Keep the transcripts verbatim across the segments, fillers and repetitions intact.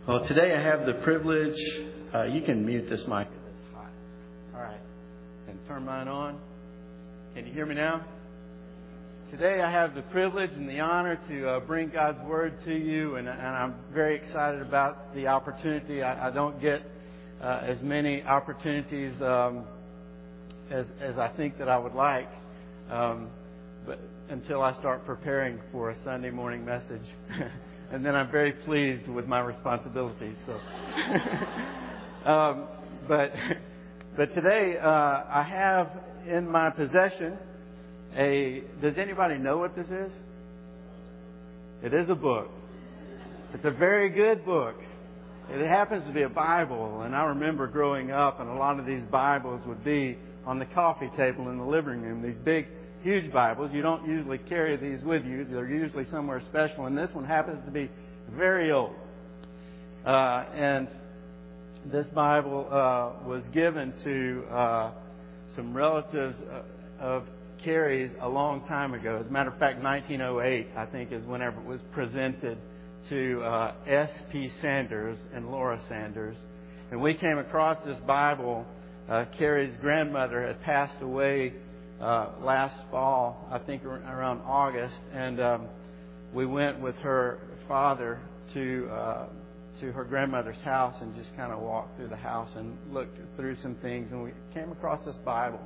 Well, today I have the privilege, uh, you can mute this mic. All right. And turn mine on. Can you hear me now? Today I have the privilege and the honor to uh, bring God's Word to you, and, and I'm very excited about the opportunity. I, I don't get uh, as many opportunities um, as, as I think that I would like, um, but until I start preparing for a Sunday morning message. And then I'm very pleased with my responsibilities. So, um, but but today uh, I have in my possession a. Does anybody know what this is? It is a book. It's a very good book. It happens to be a Bible, and I remember growing up, and a lot of these Bibles would be on the coffee table in the living room. These big, huge Bibles. You don't usually carry these with you. They're usually somewhere special. And this one happens to be very old. Uh, and this Bible uh, was given to uh, some relatives of Carrie's a long time ago. As a matter of fact, nineteen oh eight, I think, is whenever it was presented to uh, S P Sanders and Laura Sanders. And we came across this Bible. Uh, Carrie's grandmother had passed away Uh, last fall, I think around August, and um, we went with her father to uh, to her grandmother's house and just kind of walked through the house and looked through some things, and we came across this Bible.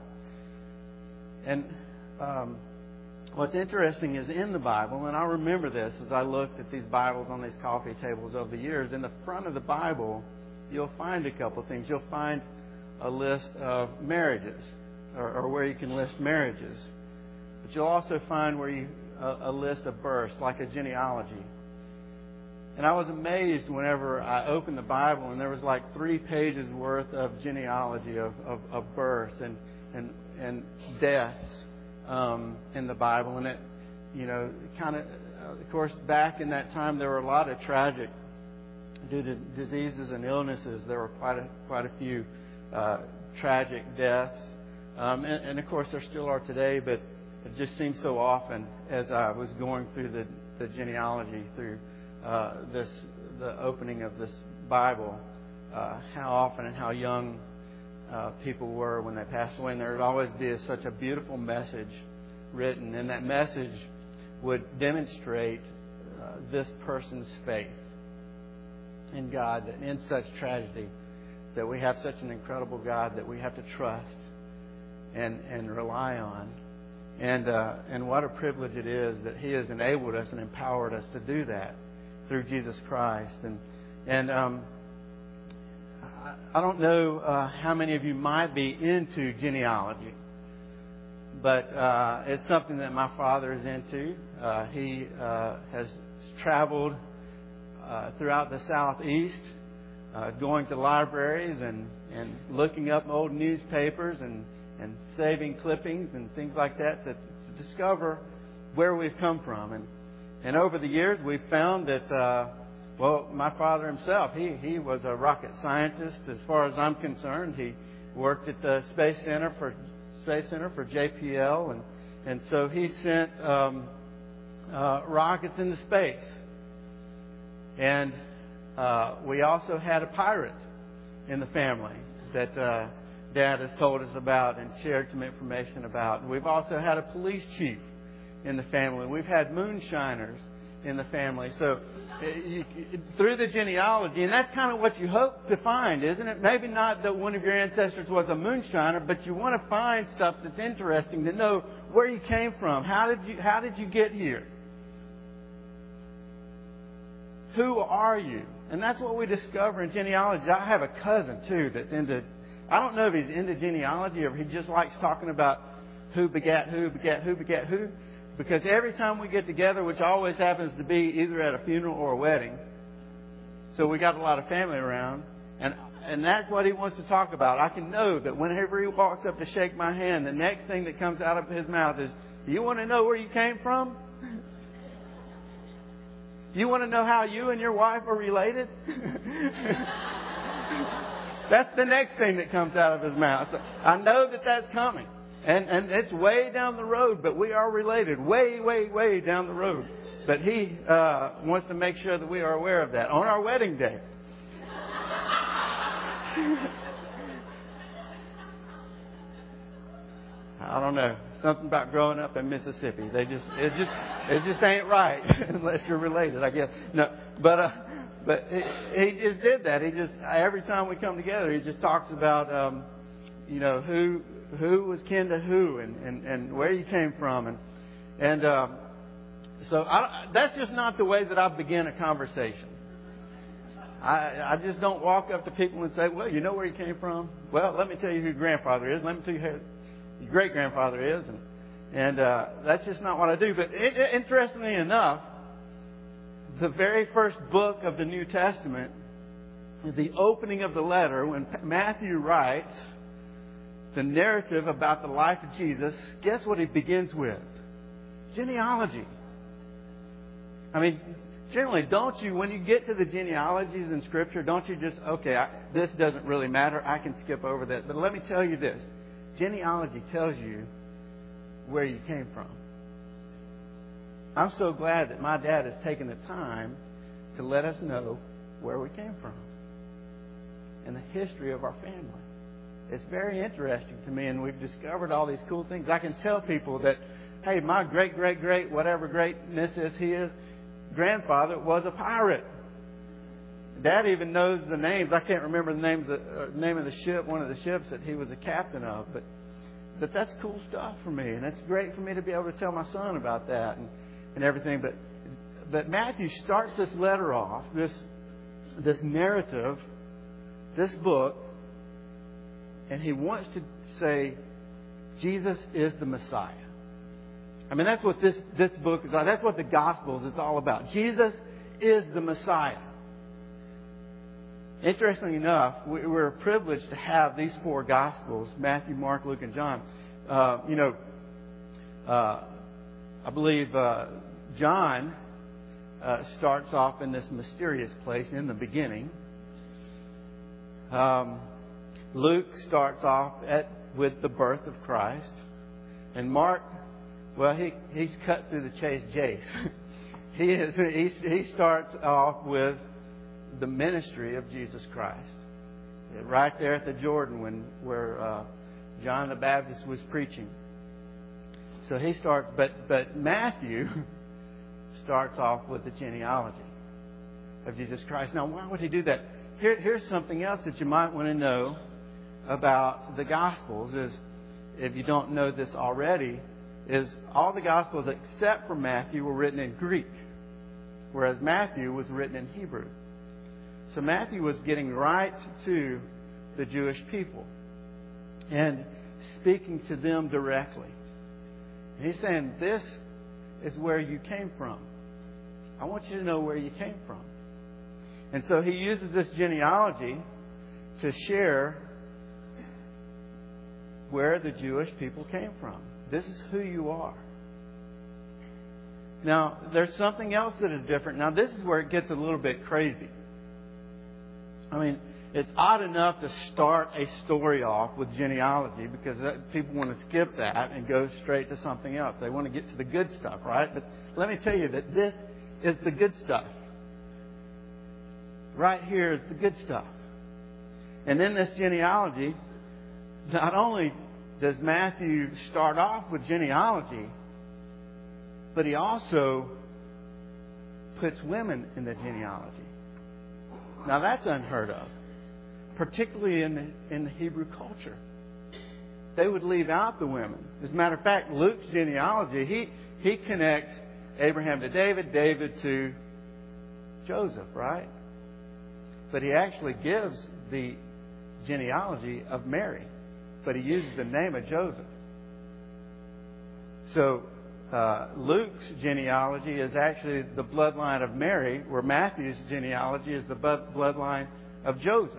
And um, what's interesting is in the Bible, and I remember this as I looked at these Bibles on these coffee tables over the years, in the front of the Bible, you'll find a couple of things. You'll find a list of marriages. Or, or where you can list marriages. But you'll also find where you a, a list of births, like a genealogy. And I was amazed whenever I opened the Bible and there was like three pages worth of genealogy of, of, of births and and and deaths um, in the Bible. And it, you know, kind of, of course, back in that time there were a lot of tragic, due to diseases and illnesses. There were quite a quite a few uh, tragic deaths. Um, and, and, of course, there still are today, but it just seems so often as I was going through the, the genealogy, through uh, this the opening of this Bible, uh, how often and how young uh, people were when they passed away. And there would always be a, such a beautiful message written, and that message would demonstrate uh, this person's faith in God, that in such tragedy, that we have such an incredible God that we have to trust and and rely on. And uh, and what a privilege it is that He has enabled us and empowered us to do that through Jesus Christ. And and um, I, I don't know uh, how many of you might be into genealogy, but uh, it's something that my father is into. Uh, he uh, has traveled uh, throughout the Southeast, uh, going to libraries and, and looking up old newspapers and and saving clippings and things like that to, to discover where we've come from. And and over the years, we've found that, uh, well, my father himself, he, he was a rocket scientist as far as I'm concerned. He worked at the Space Center for Space Center for J P L, and, and so he sent um, uh, rockets into space. And uh, we also had a pirate in the family that Uh, Dad has told us about and shared some information about. We've also had a police chief in the family. We've had moonshiners in the family. So you, through the genealogy, and that's kind of what you hope to find, isn't it? Maybe not that one of your ancestors was a moonshiner, but you want to find stuff that's interesting to know where you came from. How did you How did you get here? Who are you? And that's what we discover in genealogy. I have a cousin too that's into. I don't know if he's into genealogy or if he just likes talking about who begat who, begat who, begat who. Because every time we get together, which always happens to be either at a funeral or a wedding, so we got a lot of family around, and and that's what he wants to talk about. I can know that whenever he walks up to shake my hand, the next thing that comes out of his mouth is, "Do you want to know where you came from? You want to know how you and your wife are related?" That's the next thing that comes out of his mouth. I know that that's coming. And and it's way down the road, but we are related. Way, way, way down the road. But he uh, wants to make sure that we are aware of that. On our wedding day, I don't know. Something about growing up in Mississippi. They just it just it just ain't right unless you're related, I guess. No, but uh, but he, he just did that. He just every time we come together, he just talks about um, you know who who was kin to who and, and, and where you came from and and um, so I, that's just not the way that I begin a conversation. I, I just don't walk up to people and say, well, you know where you came from? Well, let me tell you who your grandfather is. Let me tell you who your great-grandfather is. And, and uh, that's just not what I do. But it, it, interestingly enough, the very first book of the New Testament, the opening of the letter, when Matthew writes the narrative about the life of Jesus, guess what he begins with? Genealogy. I mean, generally, don't you, when you get to the genealogies in Scripture, don't you just, okay, I, this doesn't really matter. I can skip over that. But let me tell you this. Genealogy tells you where you came from. I'm so glad that my dad has taken the time to let us know where we came from and the history of our family. It's very interesting to me, and we've discovered all these cool things. I can tell people that, hey, my great, great, great, whatever greatness is he is, grandfather was a pirate. Dad even knows the names. I can't remember the names of, uh, name of the ship, one of the ships that he was a captain of. But but that's cool stuff for me, and it's great for me to be able to tell my son about that and, and everything. But but Matthew starts this letter off, this this narrative, this book, and he wants to say Jesus is the Messiah. I mean, that's what this, this book is about. That's what the Gospels is all about. Jesus is the Messiah. Interestingly enough, we're privileged to have these four Gospels, Matthew, Mark, Luke, and John. Uh, you know, uh, I believe uh, John uh, starts off in this mysterious place in the beginning. Um, Luke starts off at with the birth of Christ. And Mark, well, he, he's cut through the chase, Jace. he is he, he starts off with the ministry of Jesus Christ, right there at the Jordan, when where uh, John the Baptist was preaching. So he starts, but but Matthew starts off with the genealogy of Jesus Christ. Now, why would he do that? Here, here's something else that you might want to know about the Gospels. Is if you don't know this already, is all the Gospels except for Matthew were written in Greek, whereas Matthew was written in Hebrew. So Matthew was getting right to the Jewish people and speaking to them directly. And he's saying, this is where you came from. I want you to know where you came from. And so he uses this genealogy to share where the Jewish people came from. This is who you are. Now, there's something else that is different. Now, this is where it gets a little bit crazy. I mean, it's odd enough to start a story off with genealogy because people want to skip that and go straight to something else. They want to get to the good stuff, right? But let me tell you that this is the good stuff. Right here is the good stuff. And in this genealogy, not only does Matthew start off with genealogy, but he also puts women in the genealogy. Now that's unheard of, particularly in the, in the Hebrew culture. They would leave out the women. As a matter of fact, Luke's genealogy, he, he connects Abraham to David, David to Joseph, right? But he actually gives the genealogy of Mary, but he uses the name of Joseph. So uh, Luke's genealogy is actually the bloodline of Mary, where Matthew's genealogy is the bloodline of Joseph.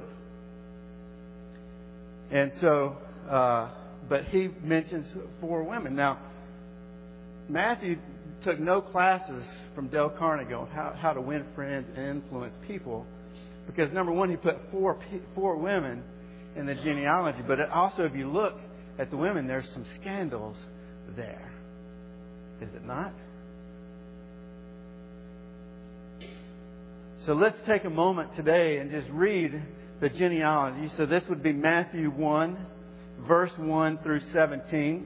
And so, uh, but he mentions four women. Now, Matthew took no classes from Dale Carnegie on how, how to win friends and influence people. Because, number one, he put four four women in the genealogy. But it also, if you look at the women, there's some scandals there. Is it not? So let's take a moment today and just read the genealogy. So this would be Matthew one, verse one through seventeen.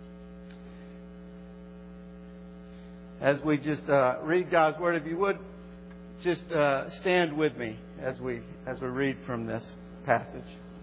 As we just uh, read God's Word, if you would, just uh, stand with me as we as we read from this passage.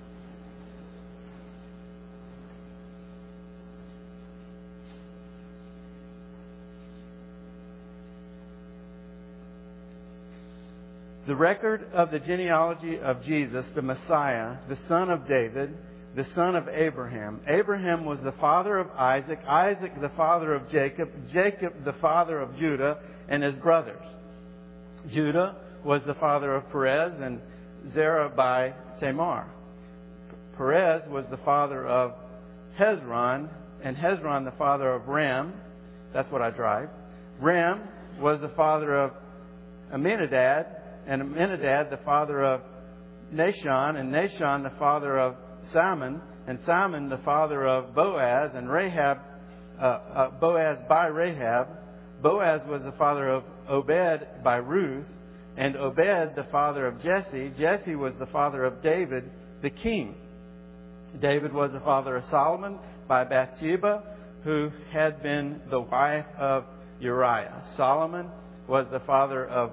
The record of the genealogy of Jesus, the Messiah, the son of David, the son of Abraham. Abraham was the father of Isaac, Isaac the father of Jacob, Jacob the father of Judah and his brothers. Judah was the father of Perez and Zerah by Tamar. Perez was the father of Hezron, and Hezron the father of Ram. That's what I drive. Ram was the father of Amminadab, and Amminadab the father of Nahshon, and Nahshon the father of Salmon, and Salmon the father of Boaz, and Rahab, uh, uh, Boaz by Rahab. Boaz was the father of Obed by Ruth, and Obed the father of Jesse. Jesse was the father of David, the king. David was the father of Solomon by Bathsheba, who had been the wife of Uriah. Solomon was the father of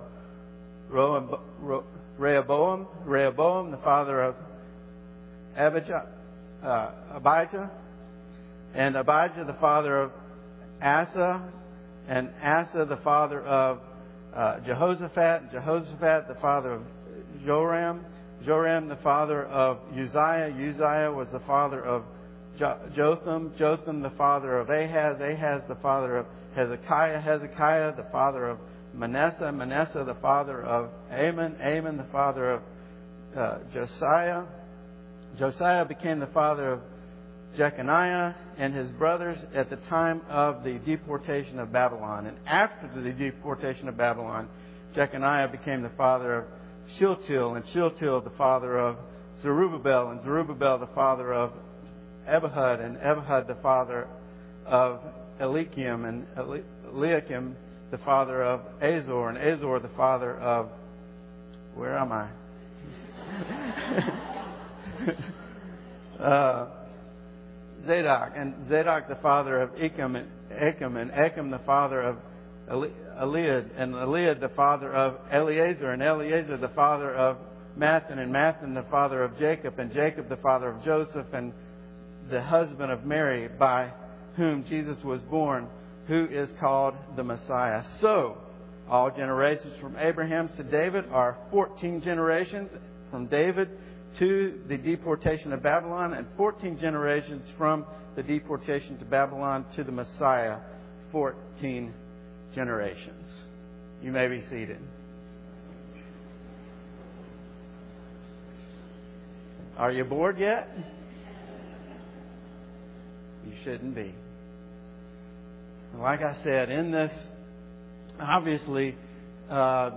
Rehoboam, Rehoboam the father of Abijah, uh, Abijah, and Abijah the father of Asa, and Asa the father of uh, Jehoshaphat, Jehoshaphat the father of Joram, Joram the father of Uzziah, Uzziah was the father of jo- Jotham, Jotham the father of Ahaz, Ahaz the father of Hezekiah, Hezekiah the father of Manasseh, Manasseh the father of Amon, Amon the father of uh, Josiah. Josiah became the father of Jeconiah and his brothers at the time of the deportation of Babylon. And after the deportation of Babylon, Jeconiah became the father of Shealtiel, and Shealtiel the father of Zerubbabel, and Zerubbabel the father of Abihud, and Abihud the father of Eliakim, and Eliakim the father of Azor, and Azor the father of, where am I? uh, Zadok, and Zadok the father of Echem, and Echem, and Echem the father of Eliad, and Eliad the father of Eleazar, and Eleazar the father of Mathan, and Mathan the father of Jacob, and Jacob the father of Joseph, and the husband of Mary, by whom Jesus was born, who is called the Messiah. So, all generations from Abraham to David are fourteen generations, from David to the deportation of Babylon, and fourteen generations from the deportation to Babylon to the Messiah, fourteen generations. You may be seated. Are you bored yet? You shouldn't be. Like I said, in this, obviously, uh, uh,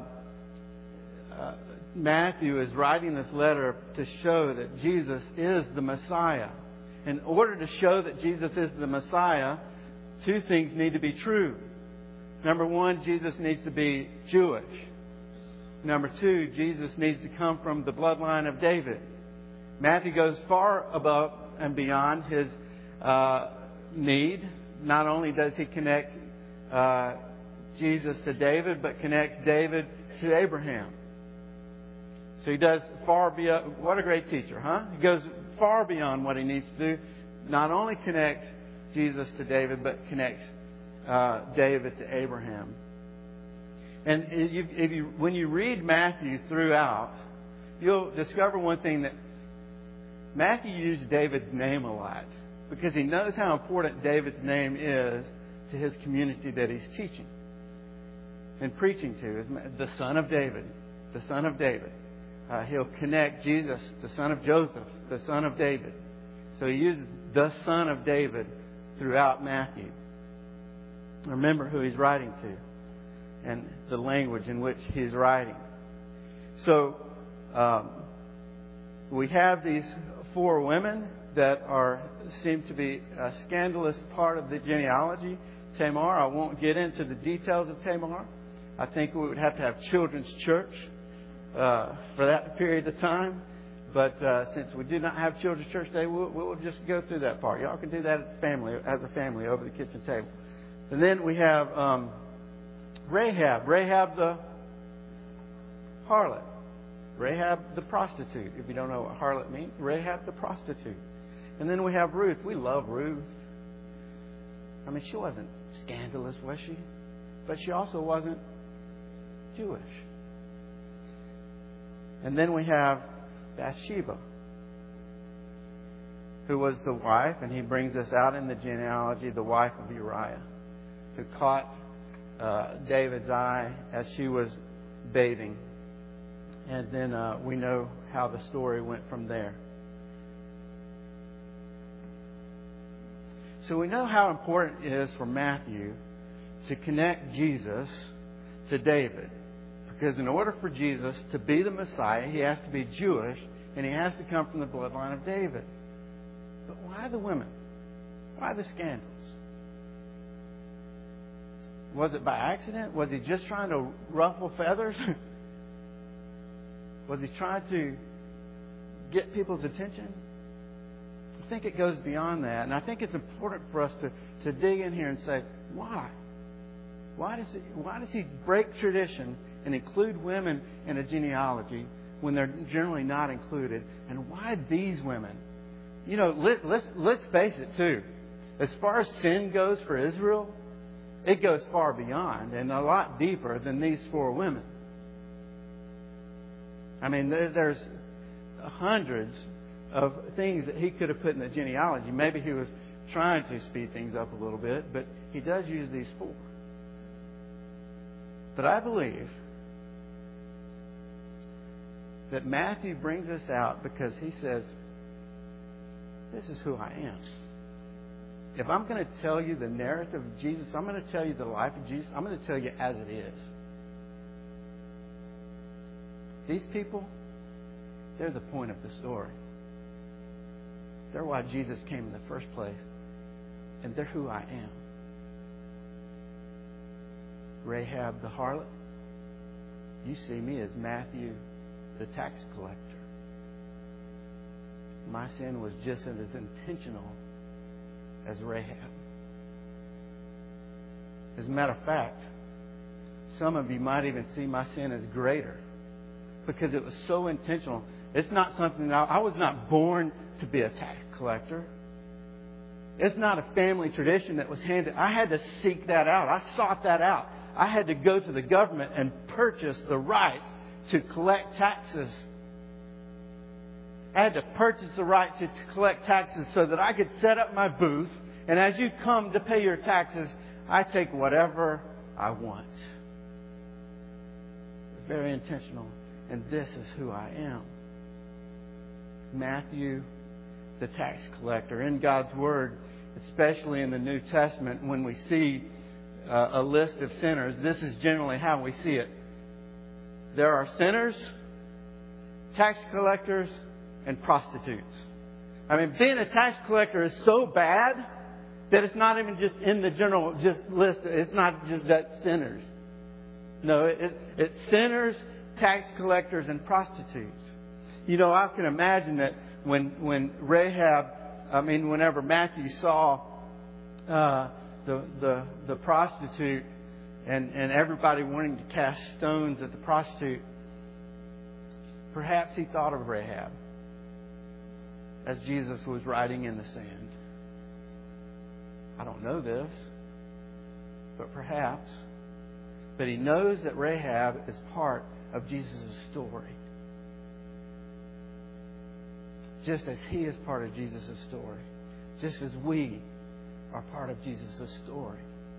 Matthew is writing this letter to show that Jesus is the Messiah. In order to show that Jesus is the Messiah, two things need to be true. Number one, Jesus needs to be Jewish. Number two, Jesus needs to come from the bloodline of David. Matthew goes far above and beyond his uh, need. Not only does he connect uh, Jesus to David, but connects David to Abraham. So he does far beyond. What a great teacher, huh? He goes far beyond what he needs to do. Not only connects Jesus to David, but connects uh, David to Abraham. And if you, if you, when you read Matthew throughout, you'll discover one thing, that Matthew used David's name a lot, because he knows how important David's name is to his community that he's teaching and preaching to. The son of David. The son of David. Uh, he'll connect Jesus, the son of Joseph, the son of David. So he uses the son of David throughout Matthew. Remember who he's writing to and the language in which he's writing. So um, we have these four women that are seem to be a scandalous part of the genealogy. Tamar, I won't get into the details of Tamar. I think we would have to have children's church uh, for that period of time. But uh, since we do not have Children's Church Day, we'll, we'll just go through that part. Y'all can do that as a family, as a family over the kitchen table. And then we have um, Rahab. Rahab the harlot. Rahab the prostitute. If you don't know what harlot means, Rahab the prostitute. And then we have Ruth. We love Ruth. I mean, she wasn't scandalous, was she? But she also wasn't Jewish. And then we have Bathsheba, who was the wife, and he brings us out in the genealogy, the wife of Uriah, who caught uh, David's eye as she was bathing. And then uh, we know how the story went from there. So we know how important it is for Matthew to connect Jesus to David. Because in order for Jesus to be the Messiah, He has to be Jewish and He has to come from the bloodline of David. But why the women? Why the scandals? Was it by accident? Was He just trying to ruffle feathers? Was He trying to get people's attention? I think it goes beyond that. And I think it's important for us to, to dig in here and say, why? Why does, he, why does He break tradition and include women in a genealogy when they're generally not included? And why these women? You know, let, let's, let's face it too. As far as sin goes for Israel, it goes far beyond and a lot deeper than these four women. I mean, there, there's hundreds of things that He could have put in the genealogy. Maybe He was trying to speed things up a little bit, but He does use these four. But I believe that Matthew brings us out because he says, this is who I am. If I'm going to tell you the narrative of Jesus, I'm going to tell you the life of Jesus, I'm going to tell you as it is. These people, they're the point of the story. They're why Jesus came in the first place. And they're who I am. Rahab the harlot. You see me as Matthew the tax collector. My sin was just as intentional as Rahab. As a matter of fact, some of you might even see my sin as greater because it was so intentional. It's not something that I, I was not born to be a tax collector. It's not a family tradition that was handed. I had to seek that out. I sought that out. I had to go to the government and purchase the right to collect taxes. I had to purchase the right to, to collect taxes so that I could set up my booth. And as you come to pay your taxes, I take whatever I want. Very intentional. And this is who I am. Matthew, the tax collector. In God's Word, especially in the New Testament, when we see uh, a list of sinners, this is generally how we see it. There are sinners, tax collectors, and prostitutes. I mean, being a tax collector is so bad that it's not even just in the general just list. It's not just that sinners. No, it, it, it's sinners, tax collectors, and prostitutes. You know, I can imagine that when when Rahab, I mean, whenever Matthew saw uh, the the the prostitute and and everybody wanting to cast stones at the prostitute, perhaps he thought of Rahab as Jesus was writing in the sand. I don't know this, but perhaps. But he knows that Rahab is part of Jesus' story. Just as he is part of Jesus' story. Just as we are part of Jesus' story.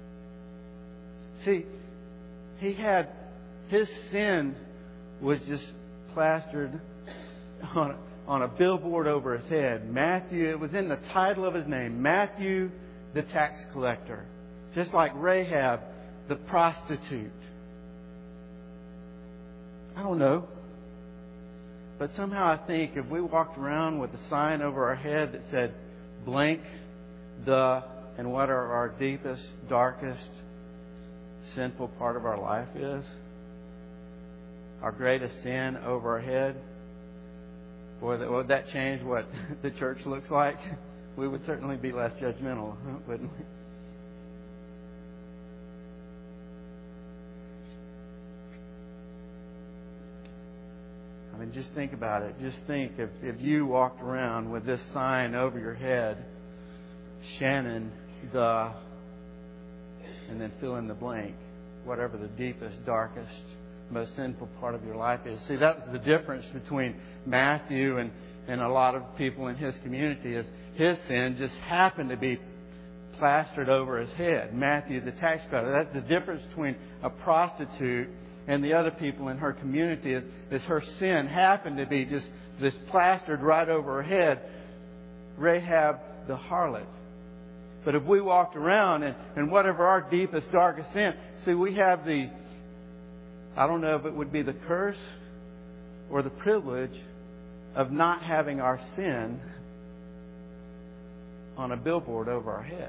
See, he had, his sin was just plastered on a, on a billboard over his head. Matthew, it was in the title of his name. Matthew, the tax collector. Just like Rahab, the prostitute. I don't know. But somehow I think if we walked around with a sign over our head that said, blank, the, and what are our deepest, darkest, sinful part of our life is, our greatest sin over our head, Boy, would that change what the church looks like? We would certainly be less judgmental, wouldn't we? I mean, just think about it. Just think if, if you walked around with this sign over your head, Shannon, the, and then fill in the blank, whatever the deepest, darkest, most sinful part of your life is. See, that's the difference between Matthew and, and a lot of people in his community is his sin just happened to be plastered over his head. Matthew, the tax collector. That's the difference between a prostitute and the other people in her community is, is her sin happened to be just this plastered right over her head. Rahab the harlot. But if we walked around and, and whatever our deepest, darkest sin, see, we have the, I don't know if it would be the curse or the privilege of not having our sin on a billboard over our head.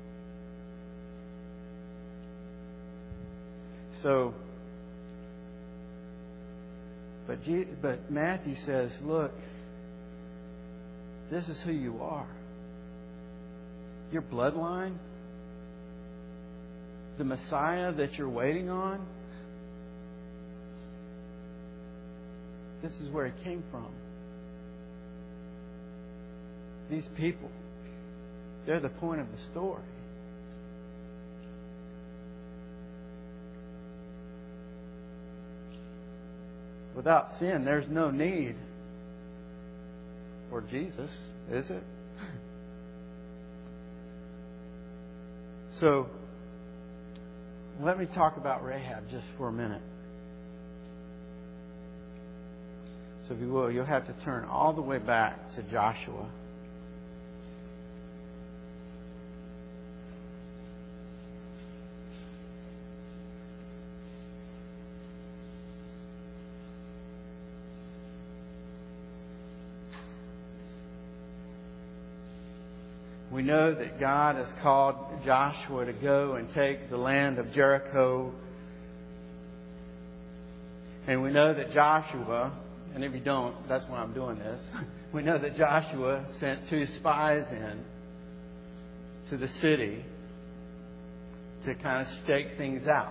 So, But, but Matthew says, look, this is who you are. Your bloodline, the Messiah that you're waiting on, this is where he came from. These people, they're the point of the story. Without sin, there's no need for Jesus, is it? So, let me talk about Rahab just for a minute. So if you will, you'll have to turn all the way back to Joshua. We know that God has called Joshua to go and take the land of Jericho. And we know that Joshua, and if you don't, that's why I'm doing this. We know that Joshua sent two spies in to the city to kind of stake things out.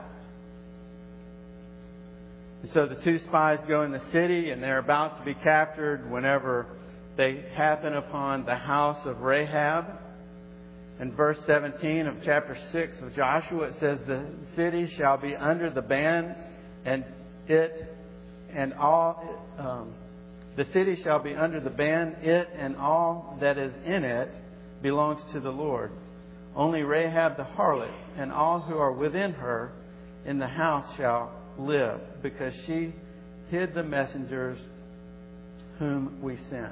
And so the two spies go in the city and they're about to be captured whenever they happen upon the house of Rahab. In verse seventeen of chapter six of Joshua, it says, the city shall be under the ban, and it and all um, the city shall be under the ban, it and all that is in it belongs to the Lord. Only Rahab the harlot and all who are within her in the house shall live, because she hid the messengers whom we sent.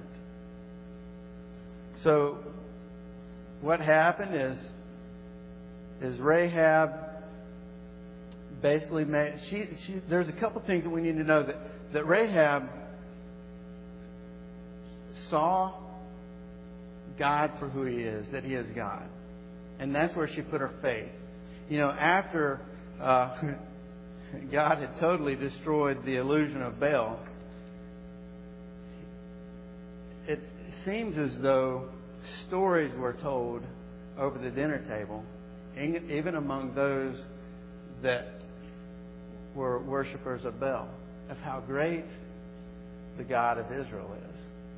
So what happened is, is Rahab basically made... She, she, there's a couple things that we need to know. That, that Rahab saw God for who He is, that He is God. And that's where she put her faith. You know, after uh, God had totally destroyed the illusion of Baal, it seems as though stories were told over the dinner table, even among those that were worshippers of Baal, of how great the God of Israel is.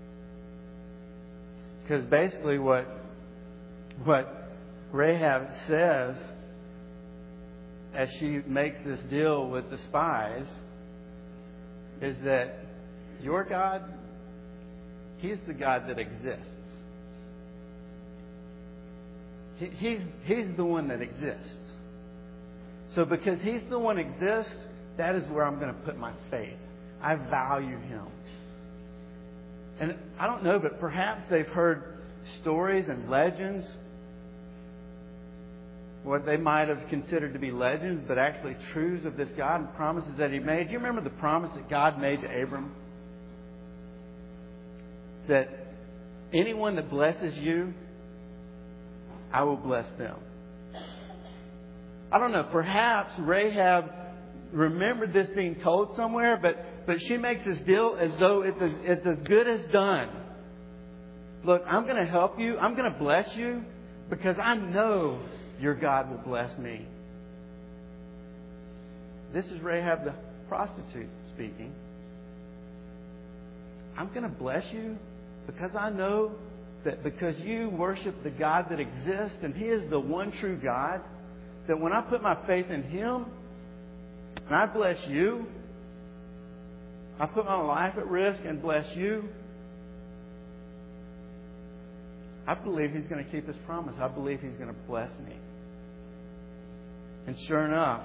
Because basically what what Rahab says as she makes this deal with the spies is that your God, He's the God that exists. He, he's, he's the one that exists. So because He's the one that exists, that is where I'm going to put my faith. I value Him. And I don't know, but perhaps they've heard stories and legends, what they might have considered to be legends, but actually truths of this God and promises that He made. Do you remember the promise that God made to Abram? That anyone that blesses you, I will bless them. I don't know, perhaps Rahab remembered this being told somewhere, but but she makes this deal as though it's as, it's as good as done. Look, I'm going to help you. I'm going to bless you because I know your God will bless me. This is Rahab the prostitute speaking. I'm going to bless you because I know that because you worship the God that exists and He is the one true God, that when I put my faith in Him and I bless you, I put my life at risk and bless you, I believe He's going to keep His promise. I believe He's going to bless me. And sure enough,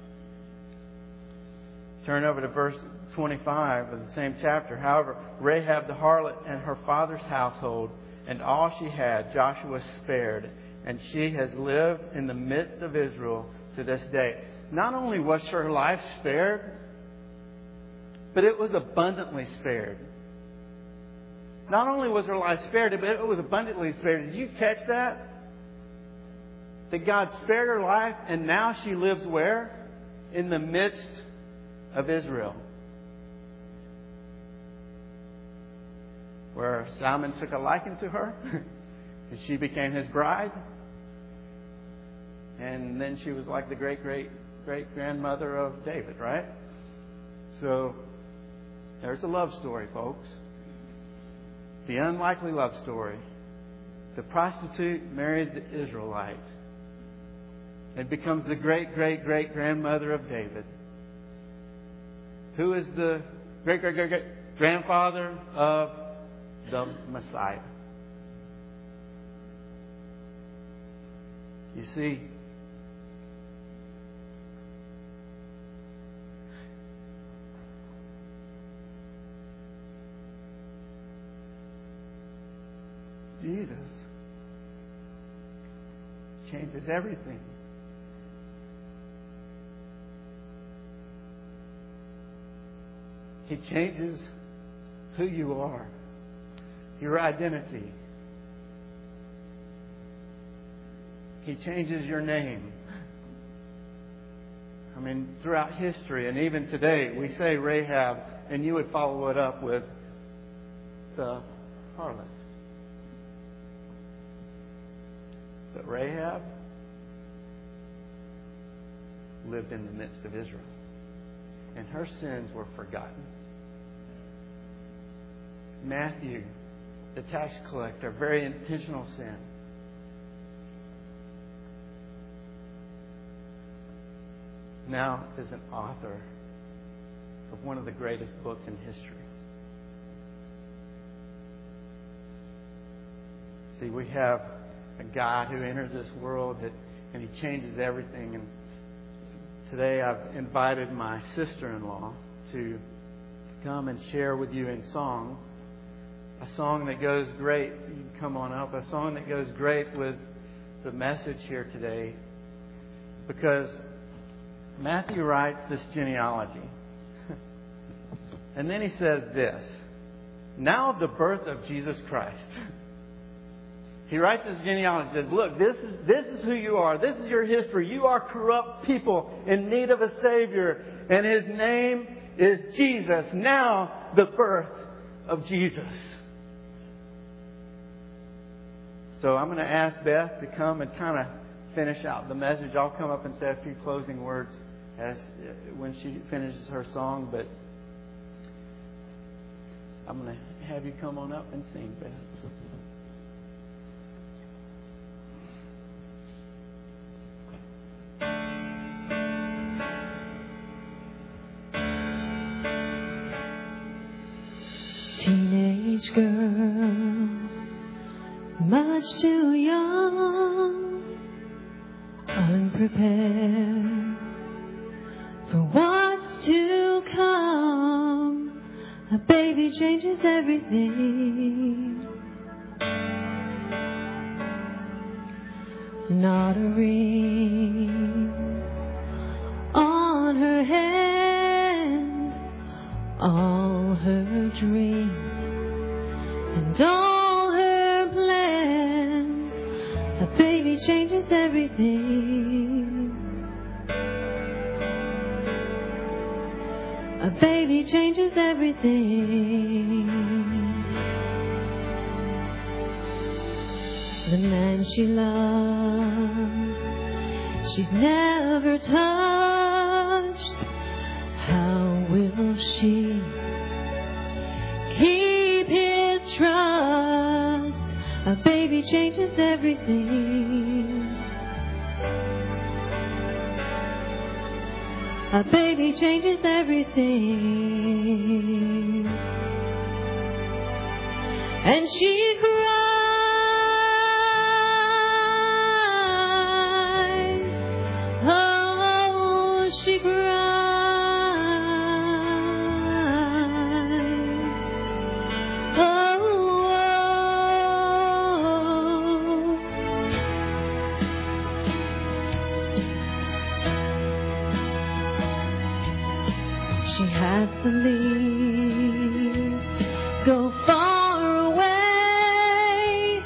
turn over to verse twenty-five of the same chapter. However, Rahab the harlot and her father's household and all she had, Joshua spared, and she has lived in the midst of Israel to this day. Not only was her life spared, but it was abundantly spared. Not only was her life spared, but it was abundantly spared. Did you catch that? That God spared her life, and now she lives where? In the midst of Israel. Where Solomon took a liking to her, and she became his bride. And then she was like the great, great, great grandmother of David, right? So, there's a love story, folks. The unlikely love story. The prostitute marries the Israelite and becomes the great, great, great grandmother of David. Who is the great, great, great, great grandfather of the Messiah? You see, Jesus changes everything. He changes who you are, your identity. He changes your name. I mean, throughout history and even today, we say Rahab, and you would follow it up with the harlot. But Rahab lived in the midst of Israel. And her sins were forgotten. Matthew, the tax collector, very intentional sin. Now is an author of one of the greatest books in history. See, we have a God who enters this world that, and He changes everything. And today I've invited my sister-in-law to come and share with you in song a song that goes great. You can come on up. A song that goes great with the message here today, because Matthew writes this genealogy. And then he says this: now the birth of Jesus Christ. He writes this genealogy and says, look, this is, this is who you are. This is your history. You are corrupt people in need of a Savior. And His name is Jesus. Now the birth of Jesus. So I'm going to ask Beth to come and kind of finish out the message. I'll come up and say a few closing words as when she finishes her song. But I'm going to have you come on up and sing, Beth. Teenage girl, much too young, unprepared for what's to come. A baby changes everything. Not a ring on her hand, all her dreams and all her plans. A baby changes everything. A baby changes everything. everything. The man she loves, she's never touched. How will she keep his trust? A baby changes everything. A baby changes everything. And she cries. Oh, she cries. Oh, oh. She had to leave, go far away.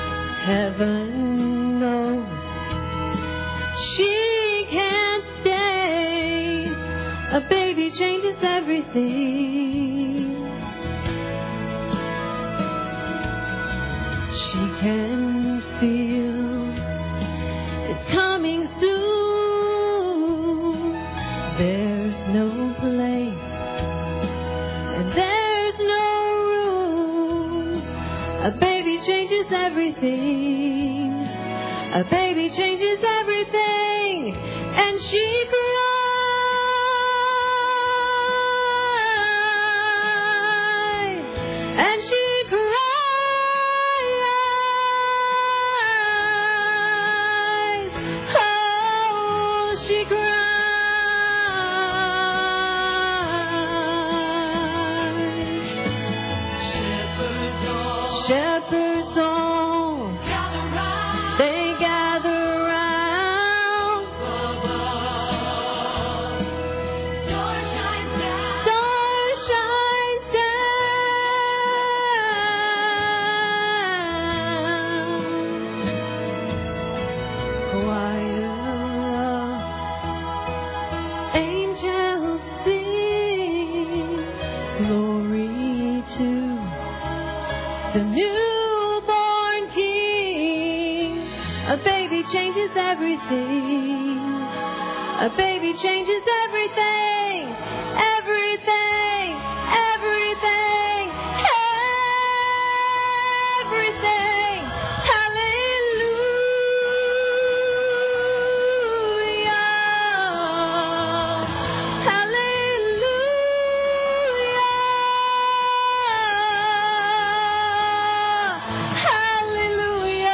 Heaven knows she can't stay. A baby changes everything. She can feel it's coming soon. There's no place and there's no room. A baby changes everything. A baby changes everything. And she cries. And she cries. Oh, she cries. Shepherds all, they gather round. Star shines down. Star shines down. Choir, angels sing glory to the newborn King. A baby changes everything. A baby changes everything. Everything. Everything. Everything. Hallelujah. Hallelujah.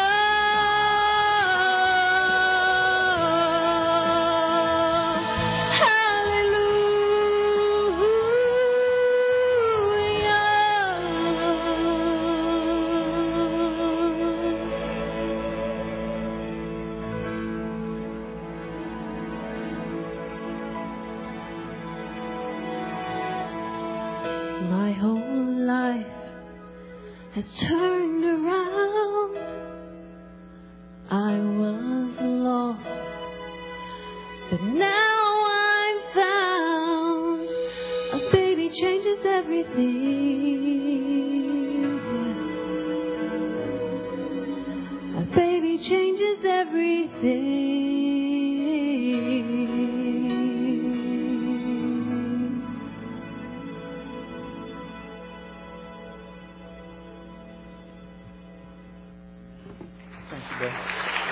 My whole life has turned around. I was lost, but now I'm found. A baby changes everything. A baby changes everything. Thank you, Bill.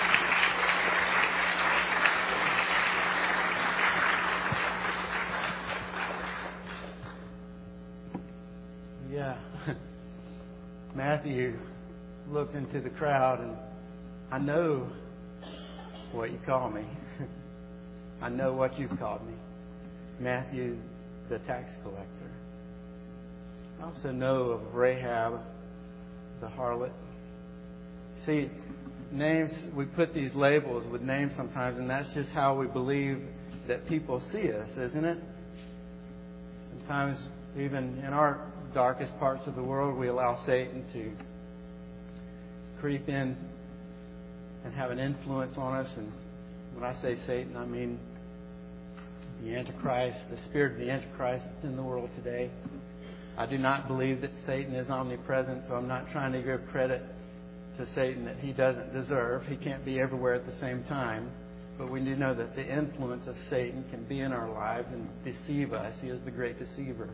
Yeah. Matthew looked into the crowd, and I know what you call me. I know what you've called me. Matthew, the tax collector. I also know of Rahab, the harlot. See, names, we put these labels with names sometimes, and that's just how we believe that people see us, isn't it? Sometimes, even in our darkest parts of the world, we allow Satan to creep in and have an influence on us. And when I say Satan, I mean the Antichrist, the spirit of the Antichrist that's in the world today. I do not believe that Satan is omnipresent, so I'm not trying to give credit to Satan that he doesn't deserve. He can't be everywhere at the same time. But we do know that the influence of Satan can be in our lives and deceive us. He is the great deceiver.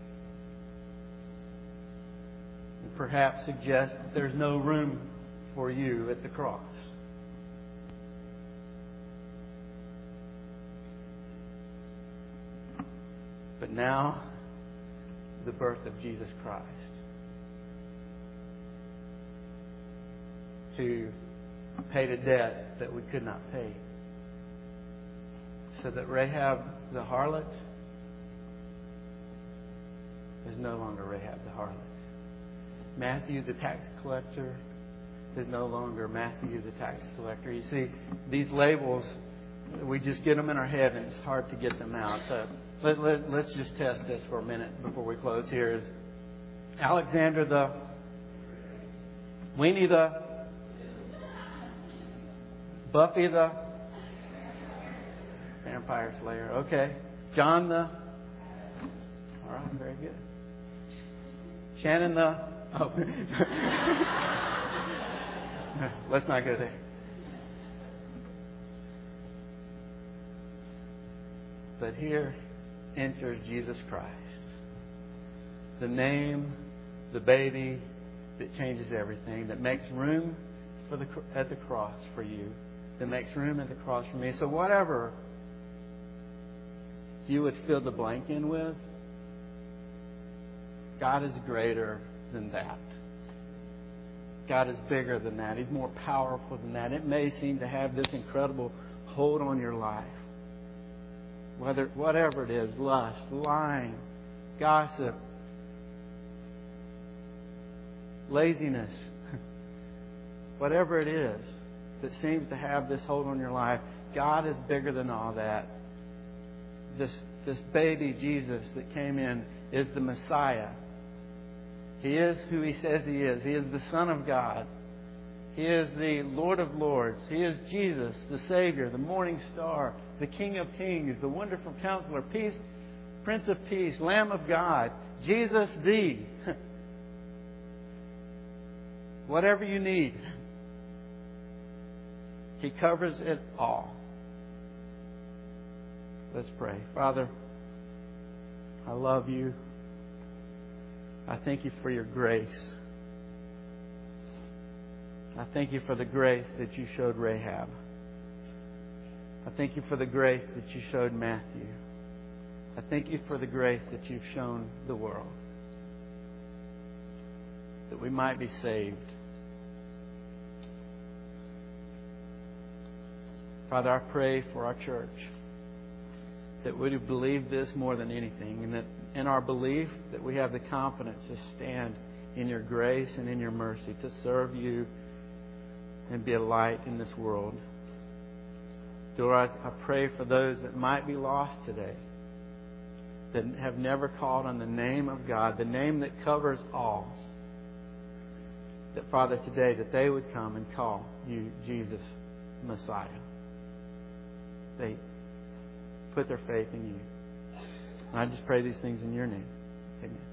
And perhaps suggest that there's no room for you at the cross. But now, the birth of Jesus Christ, to pay the debt that we could not pay, so that Rahab the harlot is no longer Rahab the harlot. Matthew the tax collector is no longer Matthew the tax collector. You see, these labels, we just get them in our head and it's hard to get them out. So let, let, let's just test this for a minute before we close here. Is Alexander the Weenie the Buffy the Vampire Slayer? Okay. John the All right, very good. Shannon the Oh. Let's not go there. But here enters Jesus Christ. The name, the baby that changes everything, that makes room for the at the cross for you, that makes room at the cross for me. So whatever you would fill the blank in with, God is greater than that. God is bigger than that. He's more powerful than that. It may seem to have this incredible hold on your life. Whether whatever it is, lust, lying, gossip, laziness, whatever it is that seems to have this hold on your life, God is bigger than all that. This this baby Jesus that came in is the Messiah. He is who He says He is. He is the Son of God. He is the Lord of Lords. He is Jesus, the Savior, the Morning Star, the King of Kings, the Wonderful Counselor, Peace, Prince of Peace, Lamb of God, Jesus the. Whatever you need, He covers it all. Let's pray. Father, I love You. I thank You for Your grace. I thank You for the grace that You showed Rahab. I thank You for the grace that You showed Matthew. I thank You for the grace that You've shown the world, that we might be saved. Father, I pray for our church that we would believe this more than anything, and that in our belief that we have the confidence to stand in Your grace and in Your mercy, to serve You and be a light in this world. Lord, I, I pray for those that might be lost today, that have never called on the name of God, the name that covers all. That, Father, today that they would come and call You Jesus, Messiah. They put their faith in You. And I just pray these things in Your name. Amen.